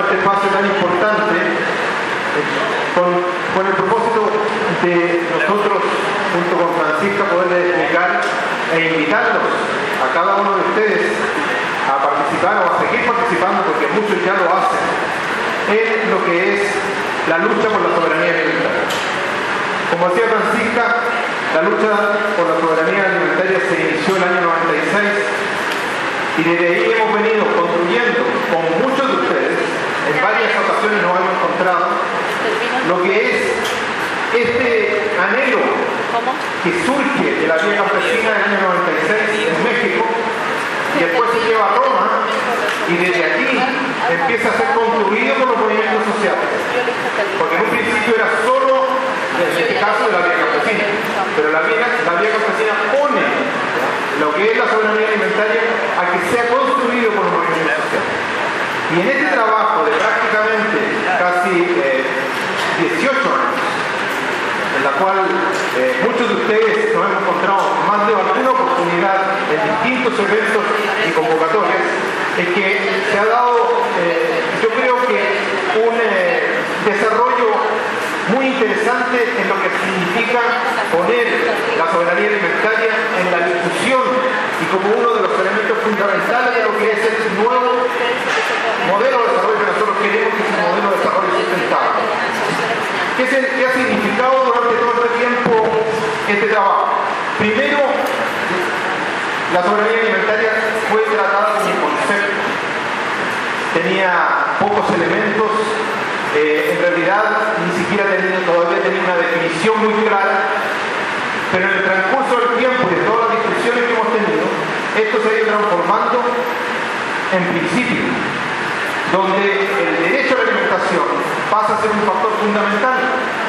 este espacio tan importante con el propósito de nosotros, junto con Francisca, poderles explicar e invitarlos a cada uno de ustedes a participar o a seguir participando, porque muchos ya lo hacen, en lo que es la lucha por la soberanía alimentaria. Como decía Francisca, la lucha por la soberanía alimentaria se inició el año 96 y desde ahí hemos venido construyendo con muchos de ustedes, en varias ocasiones nos hemos encontrado, lo que es este anhelo que surge de la vía campesina del año 96 en México y después se lleva a Roma y desde aquí empieza a ser construido por los movimientos sociales, porque en un principio era solo, en este caso, de la vía campesina, pero la vía campesina pone lo que es la soberanía alimentaria a que sea construido por los movimientos sociales. Y en este trabajo de prácticamente casi 18 años, en la cual muchos de ustedes nos hemos encontrado más de alguna oportunidad en distintos eventos y convocatorias, es que se ha dado, yo creo que un desarrollo muy interesante en lo que significa poner la soberanía alimentaria en la discusión y como uno de los elementos fundamentales de lo que es el nuevo modelo de desarrollo que nosotros queremos, que es un modelo de desarrollo sustentable. ¿Qué ha significado durante todo este tiempo este trabajo? Primero, la soberanía alimentaria fue tratada como un concepto. Tenía pocos elementos, en realidad ni siquiera todavía tenía una definición muy clara, pero en el transcurso del tiempo y de todas las discusiones que hemos tenido, esto se ha ido transformando en principio, donde el derecho a la alimentación pasa a ser un factor fundamental.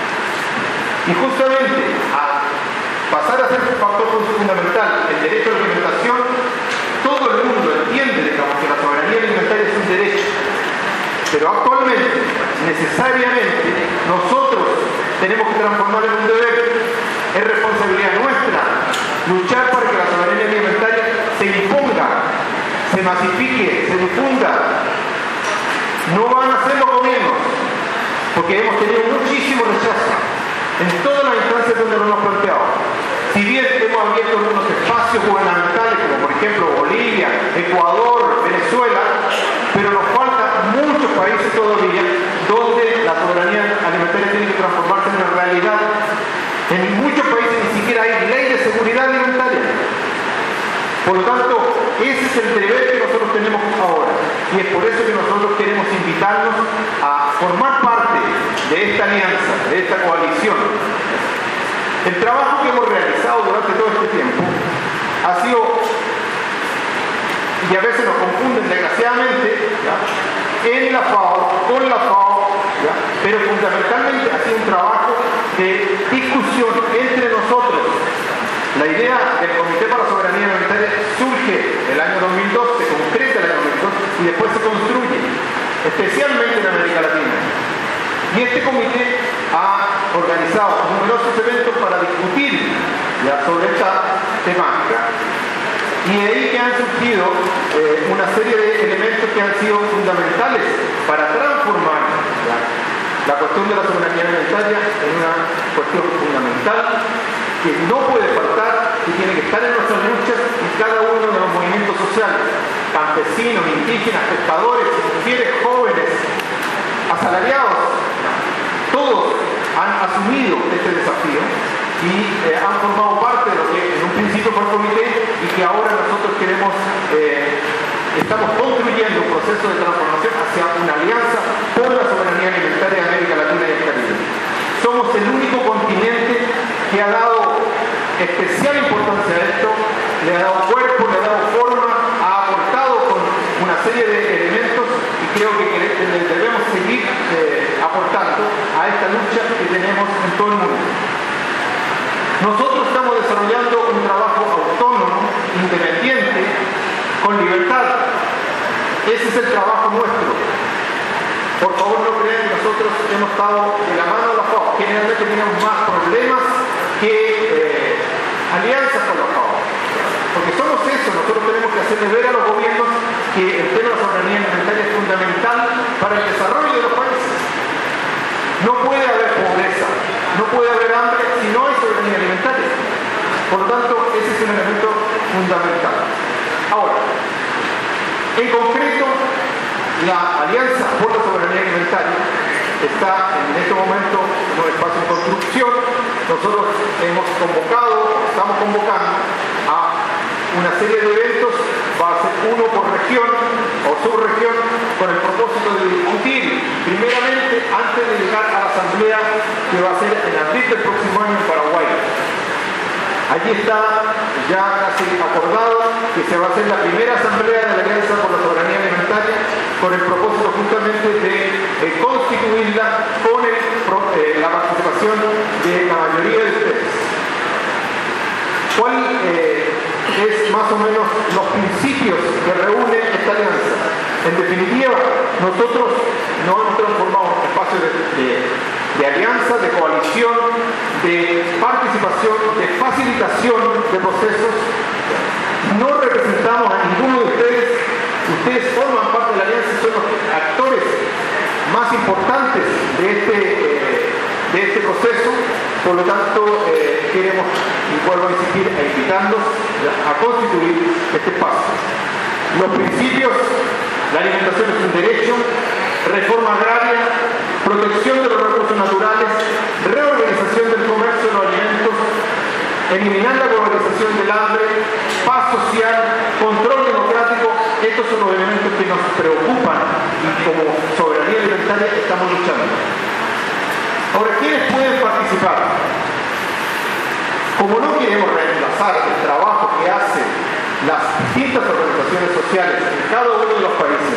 Y justamente al pasar a ser un factor fundamental el derecho a la alimentación, todo el mundo entiende, digamos, que la soberanía alimentaria es un derecho. Pero actualmente, necesariamente, nosotros tenemos que transformarlo en un deber. Es responsabilidad nuestra luchar para que la soberanía alimentaria se imponga, se masifique, se difunda. No van a hacerlo gobiernos, porque hemos tenido muchísimo rechazo en todas las instancias donde lo hemos planteado. Si bien hemos abierto algunos espacios gubernamentales, como por ejemplo Bolivia, Ecuador, Venezuela, pero nos faltan muchos países todavía donde la soberanía alimentaria tiene que transformarse en una realidad. En muchos países ni siquiera hay ley de seguridad alimentaria. Por lo tanto, ese es el deber que nosotros tenemos ahora. Y es por eso que nosotros queremos invitarnos a formar parte de esta alianza, de esta coalición. El trabajo que hemos realizado durante todo este tiempo ha sido, y a veces nos confunden desgraciadamente, ¿ya?, en la FAO, con la FAO, ¿ya?, pero fundamentalmente ha sido un trabajo de discusión entre nosotros. La idea del Comité para la Soberanía Alimentaria surge el año 2002, se concreta el año 2002 y después se construye, especialmente en América Latina. Y este comité ha organizado numerosos eventos para discutir ya sobre esta temática. Y de ahí que han surgido una serie de elementos que han sido fundamentales para transformar la cuestión de la soberanía alimentaria en una cuestión fundamental que no puede faltar, que tiene que estar en nuestras luchas y cada uno de los movimientos sociales, campesinos, indígenas, pescadores, mujeres, jóvenes, asalariados, todos han asumido este desafío y han formado parte de lo que en un principio fue el comité y que ahora nosotros queremos, estamos construyendo un proceso de transformación hacia una alianza por la soberanía alimentaria de América Latina y el Caribe. Somos el único continente que ha dado especial importancia a esto, le ha dado cuerpo, le ha dado forma, ha aportado con una serie de elementos y creo que debemos seguir aportando a esta lucha que tenemos en todo el mundo. Nosotros estamos desarrollando un trabajo autónomo, independiente, con libertad. Ese es el trabajo nuestro. Por favor, no crean que nosotros hemos estado de la mano de la FAO. Generalmente tenemos más problemas que alianzas con la FAO. Porque somos eso, nosotros tenemos que hacerle ver a los gobiernos que el tema de la soberanía alimentaria es fundamental para el desarrollo de los países. No puede haber pobreza, no puede haber hambre si no hay soberanía alimentaria. Por lo tanto, ese es un elemento fundamental. Ahora, en concreto, la Alianza por la Soberanía Alimentaria está en este momento en un espacio de construcción. Nosotros estamos convocando a una serie de eventos, va a ser uno por región o subregión, con el propósito de discutir primeramente antes de llegar a la asamblea que va a ser en abril del próximo año en Paraguay. Allí está ya casi acordado que se va a hacer la primera asamblea de la Alianza por la Soberanía Alimentaria con el propósito justamente de constituirla con la participación de la mayoría de ustedes. ¿Cuál es más o menos los principios que reúne esta alianza? En definitiva, nosotros no hemos transformado un espacio de alianza, de coalición, de participación, de facilitación de procesos. No representamos a ninguno de ustedes. Ustedes forman parte de la alianza y son los actores más importantes de este proceso. Por lo tanto, queremos, y vuelvo a insistir, invitarlos a constituir este espacio. Los principios: la alimentación es un derecho, reforma agraria, protección de los recursos naturales, reorganización del comercio de los alimentos, eliminar la globalización del hambre, paz social, control democrático. Estos son los elementos que nos preocupan y como soberanía alimentaria estamos luchando. Ahora, ¿quiénes pueden participar? Como no queremos reemplazar el trabajo que hacen las distintas organizaciones sociales en cada uno de los países,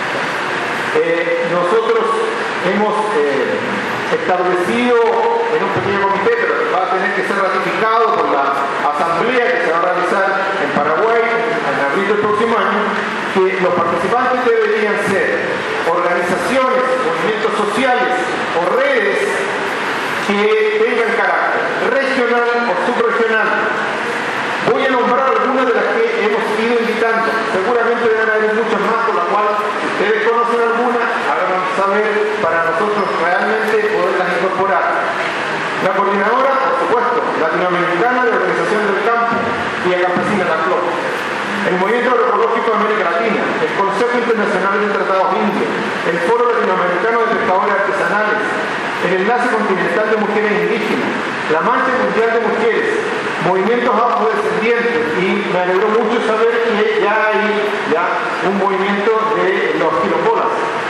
nosotros hemos establecido en un pequeño comité, pero que va a tener que ser ratificado por la asamblea que se va a realizar en Paraguay en abril del próximo año, que los participantes deberían ser organizaciones, movimientos sociales o redes que tengan carácter regional o subregional. Voy a nombrar algunas de las que hemos ido invitando. Seguramente deben haber muchas más, por las cuales ustedes conocen algunas, háganos saber para nosotros realmente poderlas incorporar. La coordinadora, por supuesto, latinoamericana de Organización del Campo y la campesina, la CLOP. El Movimiento Agroecológico de América Latina, el Consejo Internacional de Tratados Indios, el Foro Latinoamericano de Pescadores Artesanales, el Enlace Continental de Mujeres Indígenas, la Marcha Mundial de Mujeres, movimientos afrodescendientes, y me alegró mucho saber que ya hay un movimiento de los quilombolas.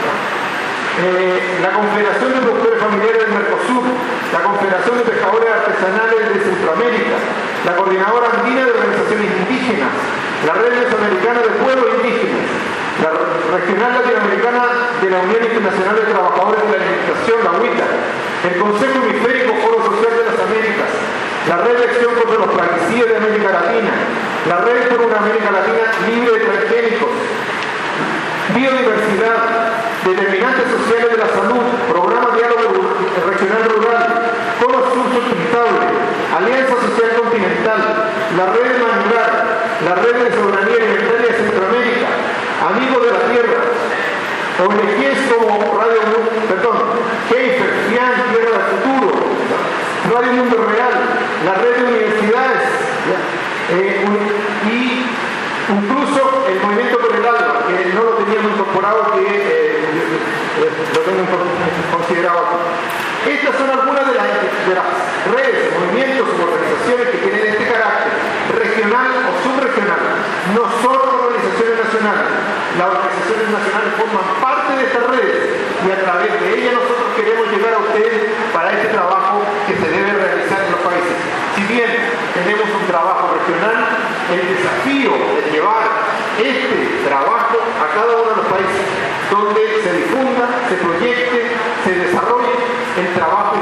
La Confederación de Productores Familiares del Mercosur, la Confederación de Pescadores Artesanales de Centroamérica, la Coordinadora Andina de Organizaciones Indígenas, la Red Mesoamericana de Pueblos Indígenas, la Regional Latinoamericana de la Unión Internacional de Trabajadores de la Alimentación, la UITA, el Consejo Hemisférico Foro Social de las Américas, la Red de Acción contra los Plaguicidas de América Latina, la Red por una América Latina libre de transgénicos, biodiversidad, determinantes sociales de la salud, programa Diálogo Regional Rural, Cono Sur Sustentable, Alianza Social Continental, la Red de Manglar, la Red de Soberanía Alimentaria de Centroamérica, Amigos de la Tierra, ONGs como Keifer, FIAN, Tierra del Futuro, Radio Mundo Real, la Red de Universidades, y incluso el Movimiento por el Alma, que no lo teníamos incorporado, que lo tengo considerado aquí. Estas son algunas de las redes, movimientos u organizaciones que tienen este carácter regional o subregional. No son organizaciones nacionales. Las organizaciones nacionales forman parte de estas redes y a través de ellas nosotros queremos llegar a ustedes para este trabajo que se debe realizar en los países. Si bien tenemos un trabajo regional, el desafío es llevar este trabajo a cada uno de los países, donde se difunda, se proyecte, se desarrolle el trabajo